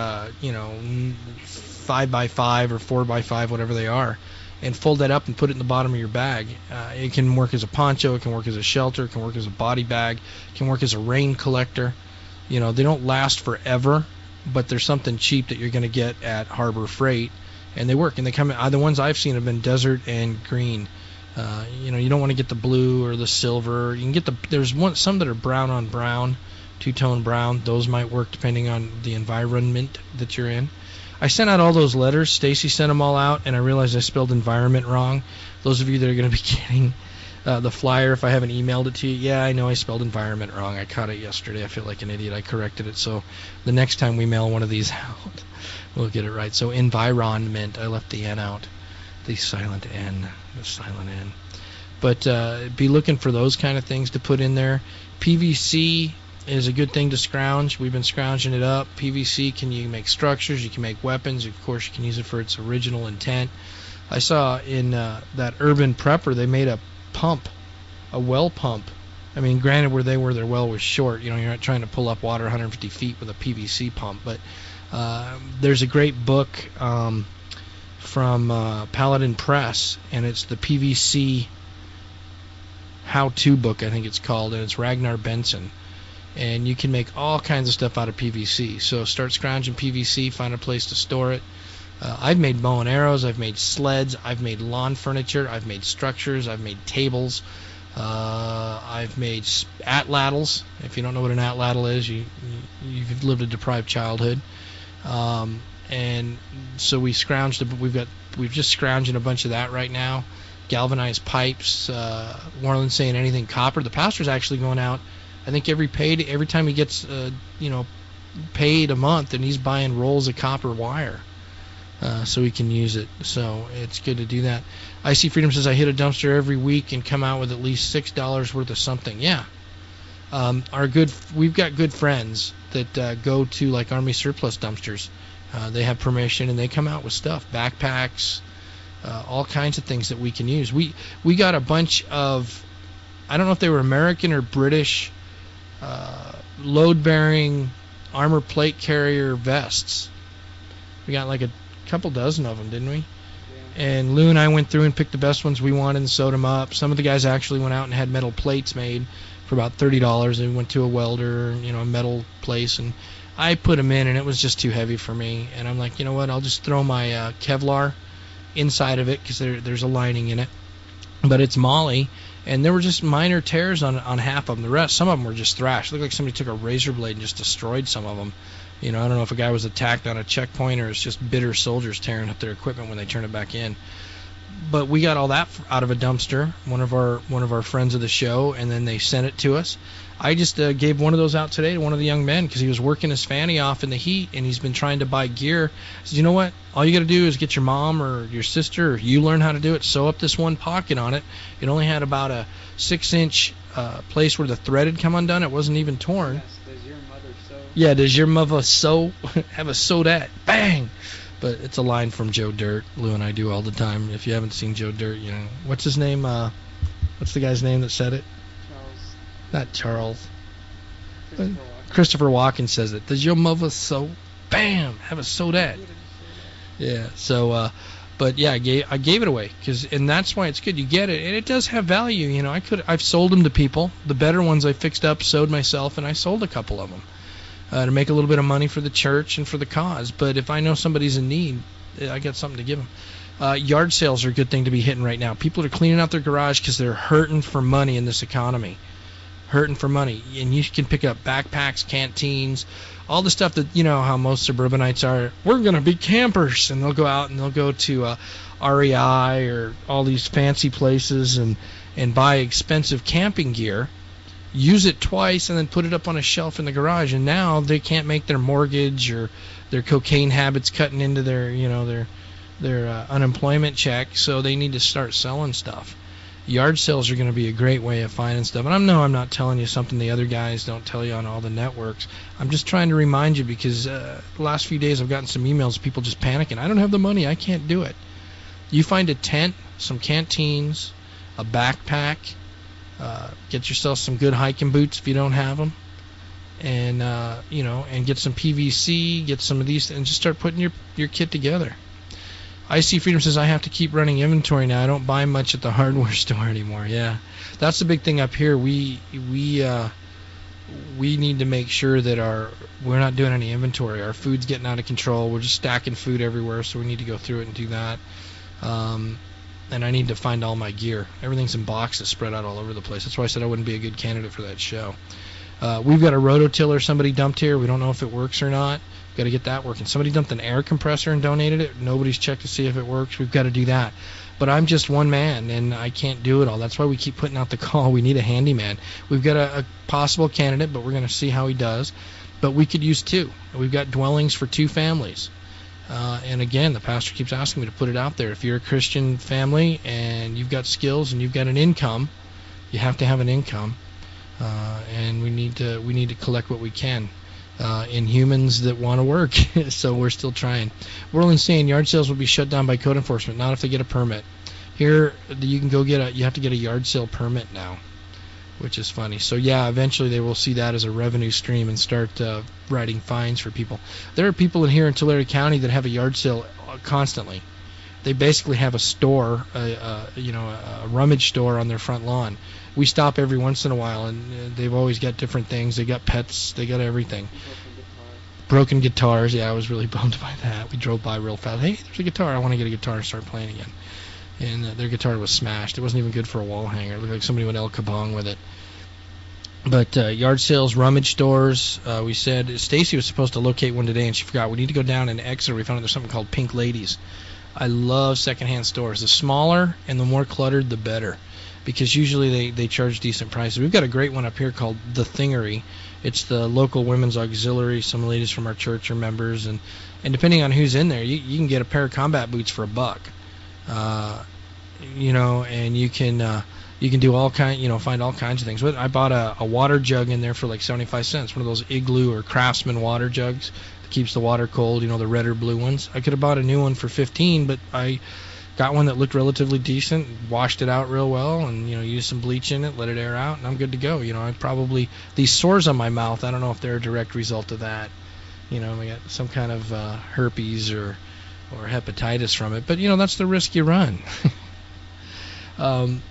5x5 or 4x5, whatever they are, and fold that up and put it in the bottom of your bag. It can work as a poncho, it can work as a shelter, it can work as a body bag, it can work as a rain collector. They don't last forever, but there's something cheap that you're going to get at Harbor Freight, and they work. And they come. The ones I've seen have been desert and green. You don't want to get the blue or the silver. You can get there's some that are brown on brown, two-tone brown. Those might work depending on the environment that you're in. I sent out all those letters. Stacy sent them all out, and I realized I spelled environment wrong. Those of you that are going to be getting the flyer, if I haven't emailed it to you, yeah, I know I spelled environment wrong. I caught it yesterday. I feel like an idiot. I corrected it. So the next time we mail one of these out, we'll get it right. So environment, I left the N out. The silent N. But be looking for those kind of things to put in there. PVC is a good thing to scrounge. We've been scrounging it up. PVC, you make structures, you can make weapons. Of course, you can use it for its original intent. I saw in that Urban Prepper, they made a pump, a well pump. I mean, granted, where they were, their well was short. You're not trying to pull up water 150 feet with a PVC pump. But there's a great book from Paladin Press, and it's the PVC how-to book, I think it's called, and it's Ragnar Benson. And you can make all kinds of stuff out of PVC. So start scrounging PVC, find a place to store it. I've made bow and arrows, I've made sleds, I've made lawn furniture, I've made structures, I've made tables, I've made atlatls. If you don't know what an atlatl is, you've lived a deprived childhood. And so we scrounged. We've just scrounging a bunch of that right now. Galvanized pipes. Warland's saying anything copper. The pastor's actually going out. I think every time he gets paid a month, and he's buying rolls of copper wire so he can use it. So it's good to do that. IC Freedom says I hit a dumpster every week and come out with at least $6 worth of something. Yeah. We've got good friends that go to like Army surplus dumpsters. They have permission and they come out with stuff, backpacks, all kinds of things that we can use. We got a bunch of, I don't know if they were American or British load-bearing armor plate carrier vests. We got like a couple dozen of them, didn't we? Yeah. And Lou and I went through and picked the best ones we wanted and sewed them up. Some of the guys actually went out and had metal plates made for about $30. They went to a welder, a metal place, and I put them in, and it was just too heavy for me. And I'm like, you know what? I'll just throw my Kevlar inside of it because there's a lining in it. But it's Molly, and there were just minor tears on half of them. The rest, some of them were just thrashed. It looked like somebody took a razor blade and just destroyed some of them. I don't know if a guy was attacked on a checkpoint or it's just bitter soldiers tearing up their equipment when they turn it back in. But we got all that out of a dumpster, one of our friends of the show, and then they sent it to us. I just gave one of those out today to one of the young men because he was working his fanny off in the heat, and he's been trying to buy gear. I said, you know what? All you got to do is get your mom or your sister, or you learn how to do it, sew up this one pocket on it. It only had about a 6-inch place where the thread had come undone. It wasn't even torn. Yes, does your mother sew? Yeah, does your mother sew? Have a sewdette. Bang! But it's a line from Joe Dirt. Lou and I do all the time. If you haven't seen Joe Dirt, what's his name? What's the guy's name that said it? Charles. Not Charles. Christopher Walken says it. Does your mother sew? Bam! Have a sewdette. Yeah. So, but yeah, I gave it away and that's why it's good. You get it, and it does have value. I've sold them to people. The better ones I fixed up, sewed myself, and I sold a couple of them. To make a little bit of money for the church and for the cause. But if I know somebody's in need, I got something to give them. Yard sales are a good thing to be hitting right now. People are cleaning out their garage because they're hurting for money in this economy. Hurting for money. And you can pick up backpacks, canteens, all the stuff that, you know how most suburbanites are. We're going to be campers. And they'll go out and they'll go to REI or all these fancy places and buy expensive camping gear, use it twice, and then put it up on a shelf in the garage. And now they can't make their mortgage or their cocaine habits cutting into their, you know, their unemployment check, so they need to start selling stuff. Yard sales are going to be a great way of finding stuff. And I'm not telling you something the other guys don't tell you on all the networks. I'm just trying to remind you because the last few days I've gotten some emails of people just panicking. I don't have the money. I can't do it. You find a tent, some canteens, a backpack, get yourself some good hiking boots if you don't have them, and and get some PVC, get some of these, and just start putting your kit together. IC Freedom says, I have to keep running inventory now. I don't buy much at the hardware store anymore. Yeah, that's the big thing up here. We need to make sure that we're not doing any inventory. Our food's getting out of control. We're just stacking food everywhere, so we need to go through it and do that. And I need to find all my gear. Everything's in boxes spread out all over the place. That's why I said I wouldn't be a good candidate for that show. We've got a rototiller somebody dumped here. We don't know if it works or not. Got to get that working. Somebody dumped an air compressor and donated it. Nobody's checked to see if it works. We've got to do that. But I'm just one man, and I can't do it all. That's why we keep putting out the call. We need a handyman. We've got a possible candidate, but we're going to see how he does. But we could use 2. We've got dwellings for 2 families. And again, the pastor keeps asking me to put it out there. If you're a Christian family and you've got skills and you've got an income, you have to have an income. And we need to collect what we can in humans that want to work. So we're still trying. Whirling saying yard sales will be shut down by code enforcement, not if they get a permit. Here you can go you have to get a yard sale permit now, which is funny. So yeah, eventually they will see that as a revenue stream and start writing fines for people. There are people in here in Tulare County that have a yard sale constantly. They basically have a store, a rummage store on their front lawn. We stop every once in a while, and they've always got different things. They got pets. They got everything. Broken guitars. Yeah, I was really bummed by that. We drove by real fast. Hey, there's a guitar. I want to get a guitar and start playing again. And their guitar was smashed. It wasn't even good for a wall hanger. It looked like somebody went El Kabong with it. But yard sales, rummage stores, we said Stacy was supposed to locate one today, and she forgot. We need to go down in Exeter. We found out there's something called Pink Ladies. I love secondhand stores. The smaller and the more cluttered, the better, because usually they charge decent prices. We've got a great one up here called The Thingery. It's the local women's auxiliary. Some ladies from our church are members, and depending on who's in there, you can get a pair of combat boots for $1. And you can do all find all kinds of things. I bought a water jug in there for like 75 cents, one of those Igloo or Craftsman water jugs that keeps the water cold, the red or blue ones. I could have bought a new one for 15, but I got one that looked relatively decent, washed it out real well, and used some bleach in it, let it air out, and I'm good to go. I probably, these sores on my mouth, I don't know if they're a direct result of that. I got some kind of herpes or hepatitis from it, but that's the risk you run. Can't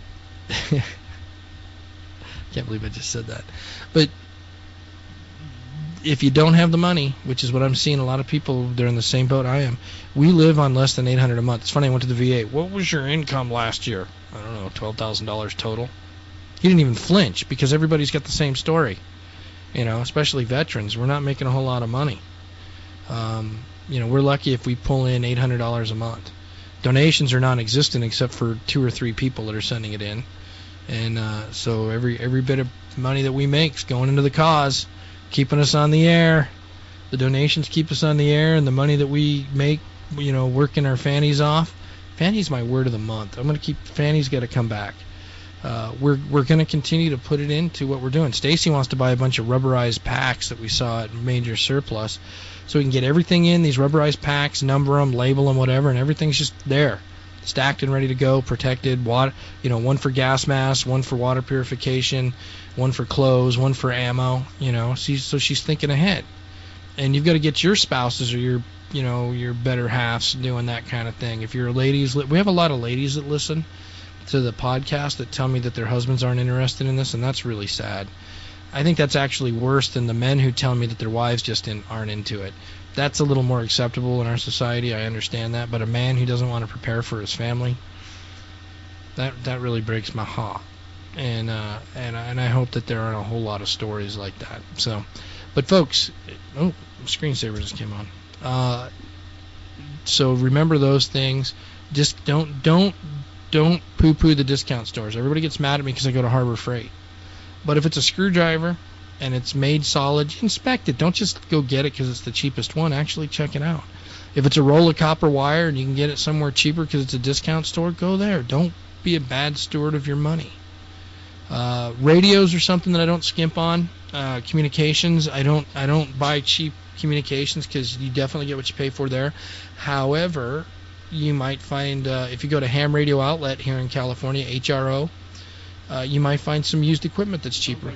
believe I just said that. But if you don't have the money, which is what I'm seeing a lot of people, they're in the same boat I am. We live on less than $800 a month. It's funny, I went to the VA. What was your income last year? I don't know, $12,000 total. He didn't even flinch because everybody's got the same story. Especially veterans. We're not making a whole lot of money. We're lucky if we pull in $800 a month. Donations are non-existent except for 2 or 3 people that are sending it in. And so every bit of money that we make is going into the cause, keeping us on the air. The donations keep us on the air, and the money that we make, working our fannies off. Fanny's my word of the month. I'm going to keep Fanny's got to come back. We're going to continue to put it into what we're doing. Stacy wants to buy a bunch of rubberized packs that we saw at Major Surplus, so we can get everything in these rubberized packs, number them, label them, whatever, and everything's just there, stacked and ready to go, protected. Water, one for gas masks, one for water purification, one for clothes, one for ammo. So she's thinking ahead. And you've got to get your spouses or your better halves doing that kind of thing. If you're ladies, we have a lot of ladies that listen to the podcast that tell me that their husbands aren't interested in this, and that's really sad. I think that's actually worse than the men who tell me that their wives just aren't into it. That's a little more acceptable in our society. I understand that. But a man who doesn't want to prepare for his family, that really breaks my heart. And I hope that there aren't a whole lot of stories like that. So, but folks, screensaver just came on. So remember those things. Just don't poo-poo the discount stores. Everybody gets mad at me because I go to Harbor Freight. But if it's a screwdriver and it's made solid, inspect it. Don't just go get it because it's the cheapest one. Actually check it out. If it's a roll of copper wire and you can get it somewhere cheaper because it's a discount store, go there. Don't be a bad steward of your money. Radios are something that I don't skimp on. Communications, I don't buy cheap communications because you definitely get what you pay for there. However, you might find, if you go to Ham Radio Outlet here in California, HRO, you might find some used equipment that's cheaper.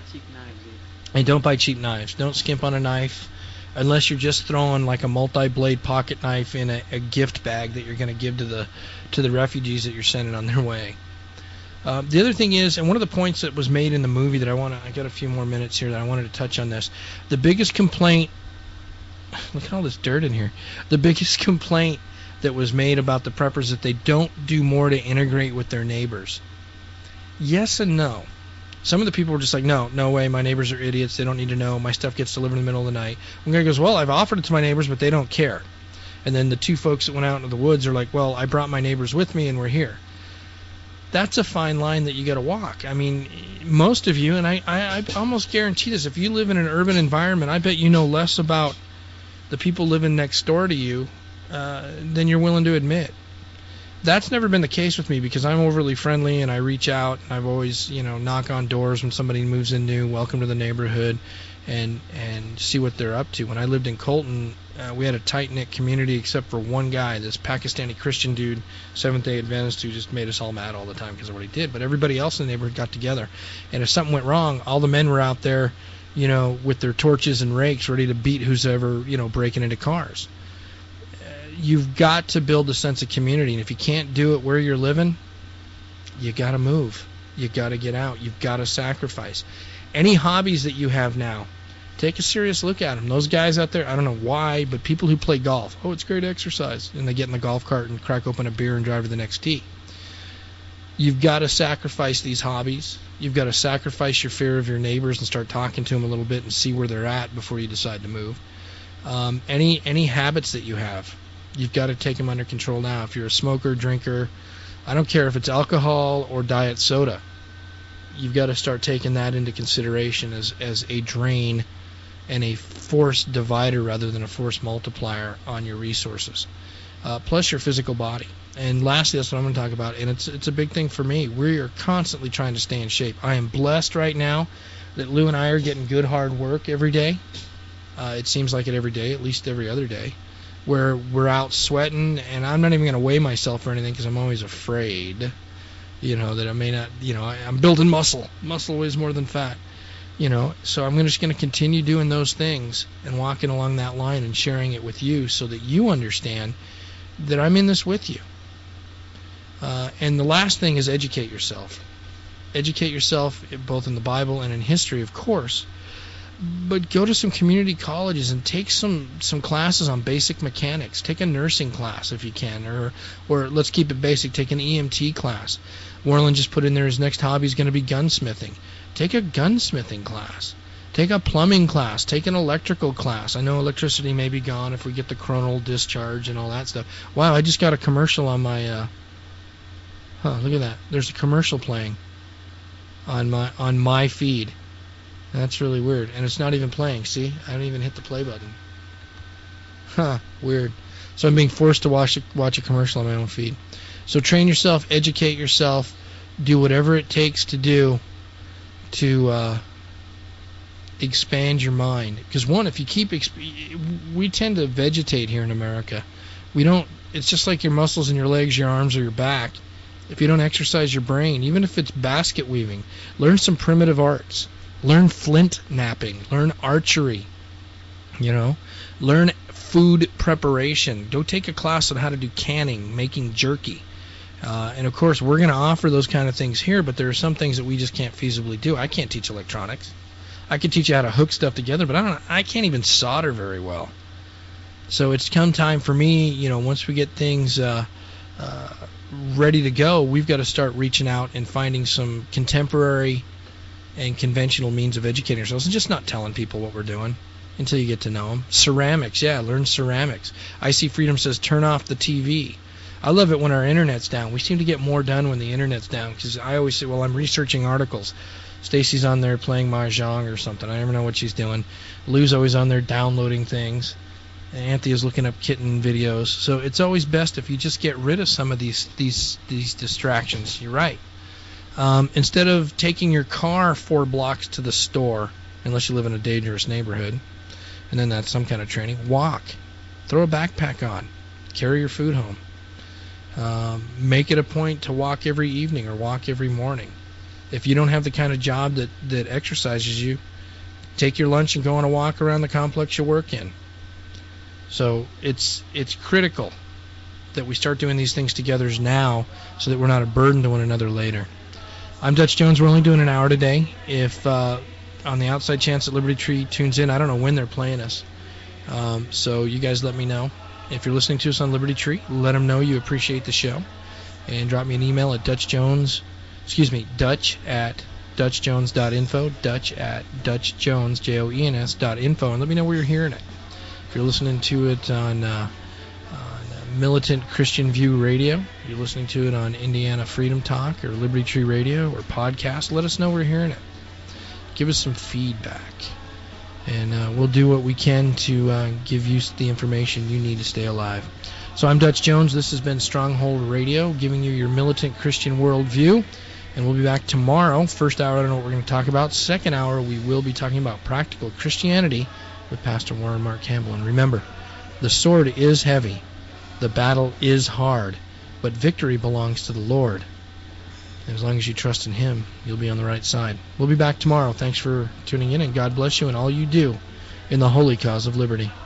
And don't buy cheap knives. Don't skimp on a knife unless you're just throwing like a multi-blade pocket knife in a gift bag that you're going to give to the refugees that you're sending on their way. The other thing is, and one of the points that was made in the movie that I got a few more minutes here that I wanted to touch on this. The biggest complaint, look at all this dirt in here. The biggest complaint that was made about the preppers that they don't do more to integrate with their neighbors. Yes and no. Some of the people were just like, no way, my neighbors are idiots, they don't need to know, my stuff gets delivered in the middle of the night. One guy goes, well, I've offered it to my neighbors, but they don't care. And then the two folks that went out into the woods are like, well, I brought my neighbors with me and we're here. That's a fine line that you got to walk. I mean, most of you, and I almost guarantee this, if you live in an urban environment, I bet you know less about the people living next door to you than you're willing to admit. That's never been the case with me because I'm overly friendly and I reach out and I've always, knock on doors when somebody moves in new, welcome to the neighborhood, and see what they're up to. When I lived in Colton, we had a tight-knit community except for one guy, this Pakistani Christian dude, Seventh-day Adventist, who just made us all mad all the time because of what he did. But everybody else in the neighborhood got together. And if something went wrong, all the men were out there, with their torches and rakes ready to beat who's ever, breaking into cars. You've got to build a sense of community. And if you can't do it where you're living, you got to move. You got to get out. You've got to sacrifice. Any hobbies that you have now, take a serious look at them. Those guys out there, I don't know why, but people who play golf, it's great exercise. And they get in the golf cart and crack open a beer and drive to the next tee. You've got to sacrifice these hobbies. You've got to sacrifice your fear of your neighbors and start talking to them a little bit and see where they're at before you decide to move. Any habits that you have, you've got to take them under control now. If you're a smoker, drinker, I don't care if it's alcohol or diet soda. You've got to start taking that into consideration as a drain and a force divider rather than a force multiplier on your resources. Plus your physical body. And lastly, that's what I'm going to talk about, and it's a big thing for me. We are constantly trying to stay in shape. I am blessed right now that Lou and I are getting good hard work every day. It seems like it every day, at least every other day, where we're out sweating, and I'm not even going to weigh myself or anything because I'm always afraid, that I may not, I'm building muscle. Muscle weighs more than fat, So I'm just going to continue doing those things and walking along that line and sharing it with you so that you understand that I'm in this with you. And the last thing is educate yourself. Educate yourself both in the Bible and in history, of course. But go to some community colleges and take some classes on basic mechanics. Take a nursing class if you can, or let's keep it basic. Take an EMT class. Warren just put in there his next hobby is going to be gunsmithing. Take a gunsmithing class. Take a plumbing class. Take an electrical class. I know electricity may be gone if we get the coronal discharge and all that stuff. Wow, I just got a commercial on my. Look at that. There's a commercial playing on my feed. That's really weird. And it's not even playing. See? I don't even hit the play button. Weird. So I'm being forced to watch a commercial on my own feed. So train yourself, educate yourself, do whatever it takes to do to expand your mind. Because one, if you keep we tend to vegetate here in America. It's just like your muscles in your legs, your arms, or your back. If you don't exercise your brain, even if it's basket weaving, learn some primitive arts. Learn flint knapping. Learn archery. Learn food preparation. Go take a class on how to do canning, making jerky. And, of course, we're going to offer those kind of things here, but there are some things that we just can't feasibly do. I can't teach electronics. I can teach you how to hook stuff together, but I can't even solder very well. So it's come time for me, once we get things ready to go, we've got to start reaching out and finding some contemporary and conventional means of educating ourselves and just not telling people what we're doing until you get to know them. Ceramics, learn ceramics. I See Freedom says turn off the TV. I love it when our internet's down. We seem to get more done when the internet's down, because I always say, well, I'm researching articles. Stacy's on there playing Mahjong or something. I never know what she's doing. Lou's always on there downloading things. Anthea's looking up kitten videos. So it's always best if you just get rid of some of these distractions. You're right. Instead of taking your car 4 blocks to the store, unless you live in a dangerous neighborhood, and then that's some kind of training, walk. Throw a backpack on. Carry your food home. Make it a point to walk every evening or walk every morning. If you don't have the kind of job that exercises you, take your lunch and go on a walk around the complex you work in. So it's critical that we start doing these things together now so that we're not a burden to one another later. I'm Dutch Jones. We're only doing an hour today. If on the outside chance that Liberty Tree tunes in, I don't know when they're playing us. So you guys let me know. If you're listening to us on Liberty Tree, let them know you appreciate the show. And drop me an email at Dutch at dutchjones.info, Dutch at dutchjones, JOENS.info, and let me know where you're hearing it. If you're listening to it on Militant Christian View Radio, you're listening to it on Indiana Freedom Talk or Liberty Tree Radio or podcast, let us know we're hearing it. Give us some feedback. And we'll do what we can to give you the information you need to stay alive. So I'm Dutch Jones. This has been Stronghold Radio, giving you your militant Christian worldview. And we'll be back tomorrow. First hour, I don't know what we're going to talk about. Second hour, we will be talking about practical Christianity with Pastor Warren Mark Campbell. And remember, the sword is heavy. The battle is hard. But victory belongs to the Lord. And as long as you trust in Him, you'll be on the right side. We'll be back tomorrow. Thanks for tuning in, and God bless you and all you do in the holy cause of liberty.